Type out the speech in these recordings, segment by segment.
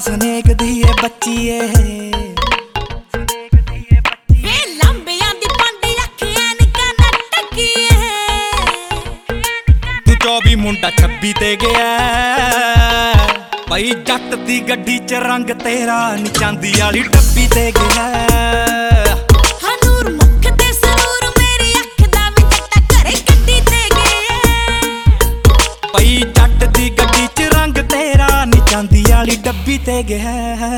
snake ਦੀ ਏ ਬੱਚੀ ਏ ਵੇ ਲੰਬਿਆਂ ਦੀ ਪੰਡ ਅੱਖੀਆਂ ਨਿਕਾ ਨਟਕੀ ਏ ਤੂੰ 24 ਮੁੰਡਾ 26 ਤੇ ਗਿਆ ਭਾਈ ਜੱਟ ਦੀ ਗੱਡੀ 'ਚ ਰੰਗ ਤੇਰਾ ਨੀ ਚਾਂਦੀ ਵਾਲੀ ਡੱਬੀ ਤੇ ਗਿਆ ਹਨੂਰ ਮੁੱਖ ਤੇ ਸਰੂਰ ਮੇਰੀ ਅੱਖ ਦਾ ਵੀ ਜੱਟਾ ਘਰੇ ਗੱਡੀ ਤੇ ਗਿਆ ਭਾਈ ਜੱਟ ਦੀ ਗੱਡੀ 'ਚ ਰੰਗ ਤੇਰਾ ਨੀ ਚਾਂਦੀ ਵਾਲੀ ਡੱਬੀ ਤੇ ਗਿਆ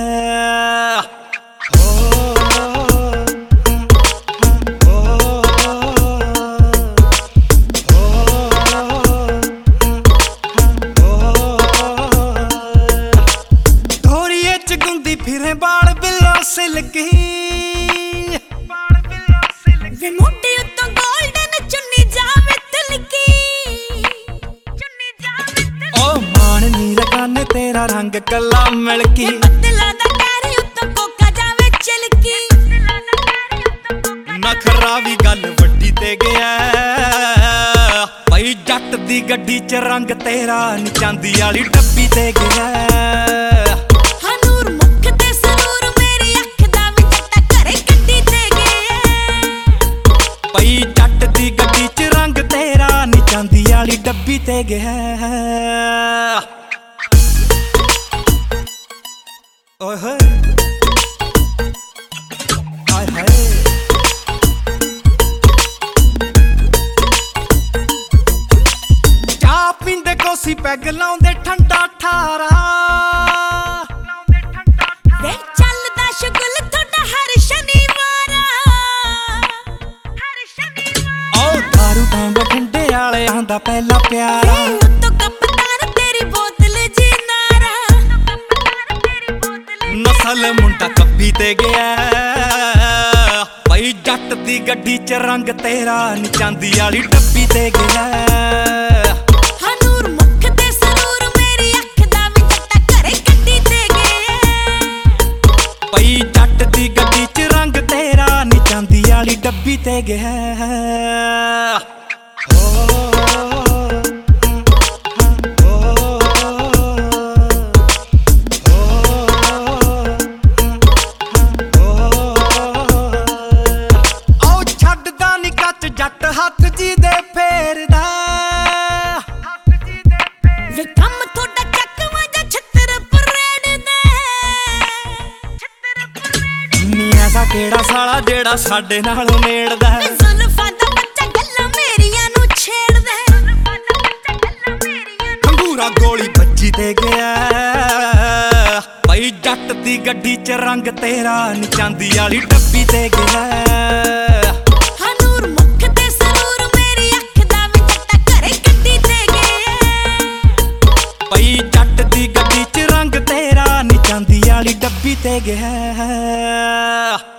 ਫਿਰੇ ਬਾਲ ਬਿੱਲੋ ਸਿਲਕੀ ਵੇ ਮੋਢੇ ਉੱਤੋਂ ਗੋਲਡਨ ਚੁੰਨੀ ਜਾਵੇ ਤਿਲਕੀ ਓ ਮਾਣ ਨੀ ਲਗਾਨੇ ਤੇਰਾ ਰੰਗ ਕੱਲਾ ਮਿਲਕੀ ਬੱਦਲਾਂ ਦਾ ਕਹਿਰ ਉੱਤੋਂ ਕੋਕਾ ਜਾਵੇ ਚਲਕੀ ਨਖਰਾ ਵੀ ਗੱਲ ਵੱਡੀ ਤੇ ਗਿਆ ਭਾਈ ਜੱਟ ਦੀ ਗੱਡੀ 'ਚ ਰੰਗ ਤੇਰਾ ਨੀ ਚਾਂਦੀ ਵਾਲੀ ਡੱਬੀ ਤੇ ਗਿਆ ਜੱਟ ਦੀ ਗੱਡੀ 'ਚ ਰੰਗ ਤੇਰਾ ਨੀ ਚਾਂਦੀ ਵਾਲੀ ਡੱਬੀ ਤੇ ਗਿਆ ਓਏ ਹੋਏ ਹਾਏ ਹਾਏ ਚਾਹ ਪੀਂਦੇ ਕੋਸੀ ਪੈਗ ਲਾਉਂਦੇ ਠੰਡਾ ਠਾਰਾ ਵੇ ਚੱਲਦਾ ਸ਼ੁਗਲ ਤੁਹਾਡਾ ਹਰ ਸ਼ਨੀਵਾਰ ਦਾਰੂ ਤਾਂ ਬਠਿੰਡੇ ਵਾਲਿਆਂ ਦਾ ਪਹਿਲਾ ਪਿਆਰਾ ਉੱਤੋਂ ਕਪਤਾਨ ਤੇਰੀ ਬੋਤਲ ਜੀ ਨਾਰਾ ਨਸਲ ਮੁੰਡਾ ਕੱਬੀ ਤੇ ਗਿਆ ਭਾਈ ਜੱਟ ਦੀ ਗੱਡੀ 'ਚ ਰੰਗ ਤੇਰਾ ਨੀ ਚਾਂਦੀ ਵਾਲੀ ਡੱਬੀ ਤੇ ਗਿਆ ਹਨੂਰ ਮੁੱਖ ਤੇ ਸਰੂਰ ਮੇਰੀ ਅੱਖ ਦਾ ਵੀ ਜੱਟਾ ਘਰੇ ਗੱਡੀ ਤੇ ਗਿਆ ਭਾਈ ਜੱਟ ਦੀ ਗੱਡੀ 'ਚ ਰੰਗ ਤੇਰਾ ਨੀ ਚਾਂਦੀ ਵਾਲੀ ਡੱਬੀ ਤੇ ਗਿਆ ਜੱਟ ਹੱਥ ਜੀ ਦੇ ਫੇਰਦਾ ਵੇ ਕੰਮ ਤੁਹਾਡਾ ਚੱਕਵਾ ਜਾਂ ਛਿੱਤਰ ਪਰੇਡ ਨੀ ਐਸਾ ਕਿਹੜਾ ਸਾਲਾ ਜਿਹੜਾ ਸਾਡੇ ਨਾਲ ਨੇੜਦਾ ਜ਼ੁਲਫਾਂ ਦਾ ਬੱਚਾ ਗੱਲਾਂ ਮੇਰੀਆਂ ਨੂੰ ਛੇੜਦਾ ਖੰਗੂਰਾ ਗੋਲੀ ਵੱਜੀ ਤੇ ਗਿਆ ਭਾਈ ਜੱਟ ਦੀ ਗੱਡੀ 'ਚ ਰੰਗ ਤੇਰਾ ਨੀ ਚਾਂਦੀ ਵਾਲੀ ਡੱਬੀ ਤੇ ਗਿਆ ਜੱਟ ਦੀ ਗੱਡੀ 'ਚ ਰੰਗ ਤੇਰਾ ਨੀ ਚਾਂਦੀ ਵਾਲੀ ਡੱਬੀ ਤੇ ਗਿਆ